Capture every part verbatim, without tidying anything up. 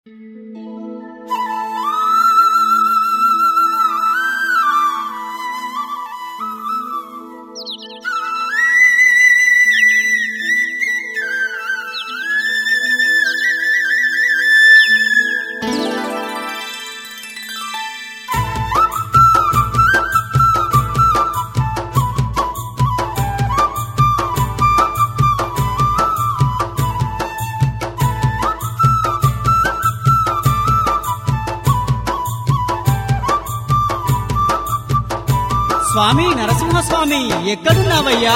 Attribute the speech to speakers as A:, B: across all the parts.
A: స్వామి నరసింహస్వామి ఎక్కడున్నావయ్యా?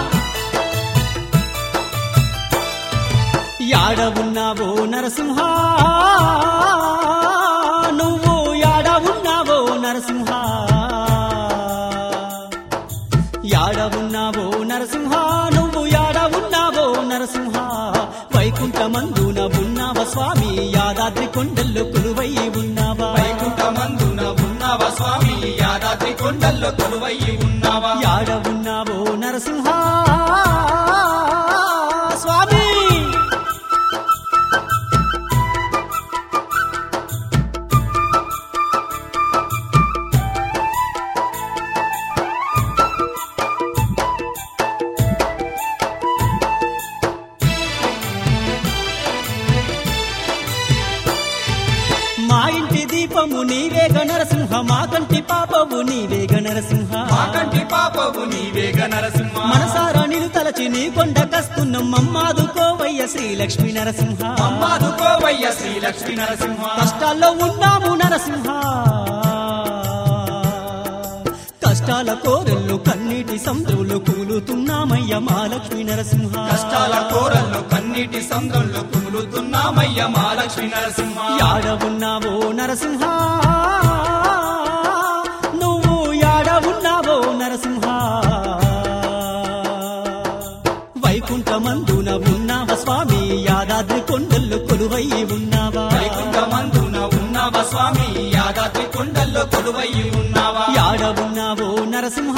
A: యాడ ఉన్నావో నరసింహ, నువ్వు యాడ ఉన్నావో నరసింహ, యాడ ఉన్నావో నరసింహ, నువ్వు యాడ ఉన్నావో నరసింహ. వైకుంఠమందున ఉన్నావ స్వామి, యాదాద్రి కొండల్లో కొలువై ఉన్నావా?
B: వైకుంఠమందున ఉన్నావా స్వామి, యాదాద్రి కొండల్లో కొలువై ఉన్నావా?
A: యాడ ఉన్నావో నరసింహ స్వామి. మా ఇంటి దీపము నీవేగ నరసింహ, మా కంటి పాపవు నీవేగ నరసింహ,
B: మా కంటి పాపవు నీవేగ నరసింహ.
A: మనసారా నిన్ను తలచి నీ కొండ కస్తున్నాం, మమ్మాదుకోవయ్య శ్రీలక్ష్మి నరసింహ.
B: అమ్మాదుకోవయ్య శ్రీలక్ష్మి నరసింహ.
A: కష్టాల్లో ఉన్నాము నరసింహ, కష్టాల కోరల్లో కన్నీటి సముద్రంలో కూలుతున్నామయ్య మా లక్ష్మీ నరసింహ.
B: కష్టాల కోరల్లో కన్నీటి సంద్రంలో కుములుతున్నామయ్య మా లక్ష్మి నరసింహ.
A: యాడ ఉన్నావో నరసింహ, నువ్వు యాడ ఉన్నావో నరసింహ. వైకుంఠమందున ఉన్నావ స్వామి, యాదాద్రి కొండల్లో కొలువై ఉన్నావా?
B: వైకుంఠమందున ఉన్నావా స్వామి, యాదాద్రి కొండల్లో కొలువై ఉన్నావా?
A: యాడ ఉన్నావో నరసింహ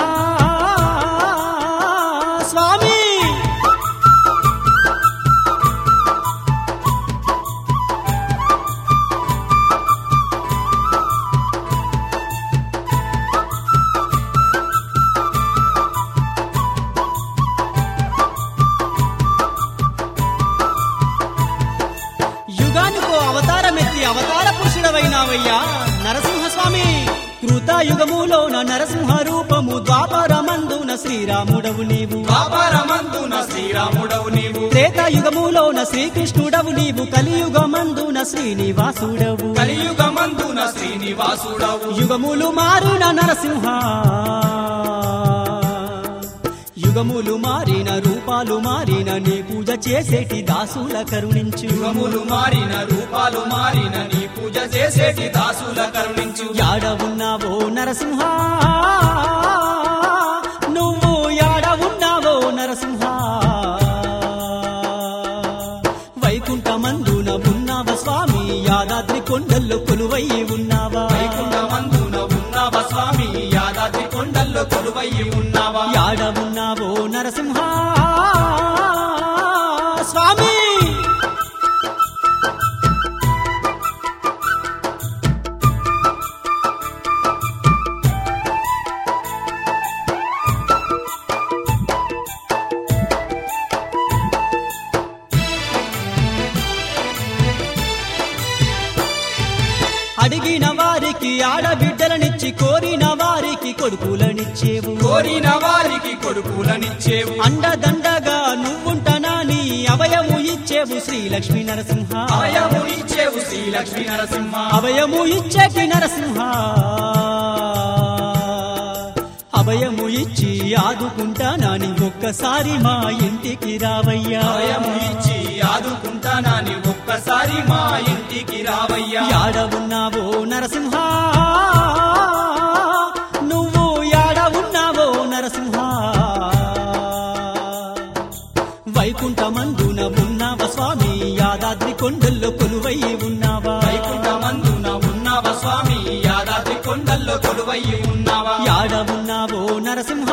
A: స్వామి. యుగానికో అవతారమెత్తి అవతార పురుషుడవైనావయ్యా నరసింహస్వామి. కృతాయుగములోన నరసింహ రూపము, ద్వాపరమందున శ్రీరాముడవు నీవు,
B: ద్వాపరమందున శ్రీరాముడవు నీవు,
A: త్రేతాయుగములోన శ్రీకృష్ణుడవు నీవు, కలియుగమందున శ్రీనివాసుడవు,
B: కలియుగమందున శ్రీనివాసుడవు.
A: యుగములు మారిన నరసింహ, యుగములు మారిన రూపాలు మారిన నీ పూజ చేసేటి దాసుల కరుణించు.
B: యుగములు మారిన రూపాలు మారిన నీ పూజ చేసేటి దాసుల కరుణించు.
A: యాడ ఉన్నావో నరసింహ, నువ్వు యాడ ఉన్నావో నరసింహ. వైకుంఠమందున ఉన్నావ స్వామి, యాదాద్రి కొండల్లో కొలువై ఉన్నావా?
B: వైకుంఠమందున ఉన్నావా స్వామి, యాదాద్రి కొండల్లో కొలువై ఉన్నావా?
A: యాడ ఉన్నావో నరసింహ స్వామి. అడిగిన వారికి ఆడబిడ్డలనిచ్చి, కోరిన వారికి కొడుకులనిచ్చేవు,
B: కోరిన వారికి కొడుకులనిచ్చేవు.
A: అండదండగా నువ్వుంటనా నీ అభయము ఇచ్చేవు శ్రీలక్ష్మి నరసింహ.
B: అభయము ఇచ్చేవు శ్రీలక్ష్మి నరసింహ.
A: అభయము ఇచ్చేటి నరసింహ, అభయము ఇచ్చి ఆదుకుంటానని ఒక్కసారి మా ఇంటికి రావయ్యా.
B: అభయము ఇచ్చి ఆదుకుంటానని ఒక్కసారి మా ఇంటికి రావయ్యా.
A: యాడ ఉన్నావో నరసింహ, నువ్వు యాడ ఉన్నావో నరసింహ. వైకుంఠమందున ఉన్నావ స్వామి, యాదాద్రి కొండల్లో కొలువై ఉన్నావా?
B: వైకుంఠమందున ఉన్నావా స్వామి, యాదాద్రి కొండల్లో కొలువై ఉన్నావా?
A: యాడ ఉన్నావో నరసింహ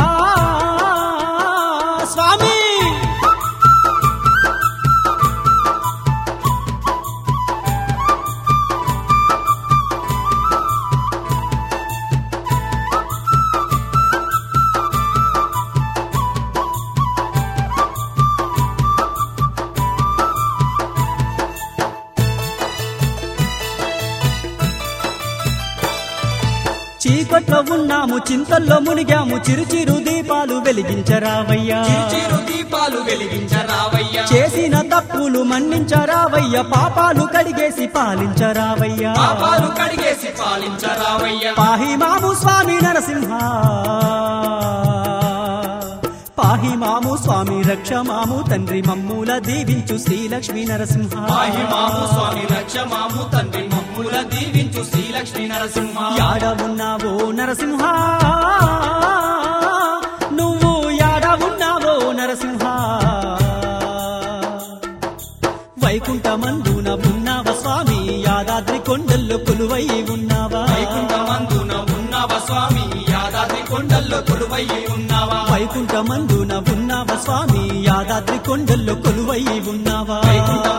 A: స్వామి. చీకట్లో ఉన్నాము చింతల్లో మునిగాము చిరుచిరు దీపాలు వెలిగించరావయ్యా
B: చిరు దీపాలు వెలిగించరావయ్యా
A: చేసిన తప్పులు మన్నించరావయ్యా పాపాలు కడిగేసి పాలించరావయ్యా
B: పాపాలు కడిగేసి పాలించరావయ్యా
A: పాహి మాము స్వామి నరసింహ పాహి మాము స్వామి రక్ష మాము తండ్రి మమ్ముల దీవించు శ్రీలక్ష్మీ నరసింహ
B: పాహి మాము స్వామి రక్ష మాము తండ్రి మమ్ముల దీవించు శ్రీలక్ష్మీ నరసింహ
A: యాడ ఉన్నావో నరసింహ నువ్వు యాడ ఉన్నావో నరసింహ వైకుంఠమందున ఉన్నావ స్వామి యాదాద్రి కొండల్లో కొలువై ఉన్నావా
B: వైకుంఠమందున ఉన్నావ స్వామి యాదాద్రి కొండల్లో కొలువై ఉన్నావా
A: వైకుంఠమందున ఉన్నావ స్వామి యాదాద్రి కొండల్లో కొలువై ఉన్నావా
B: వైకుంఠ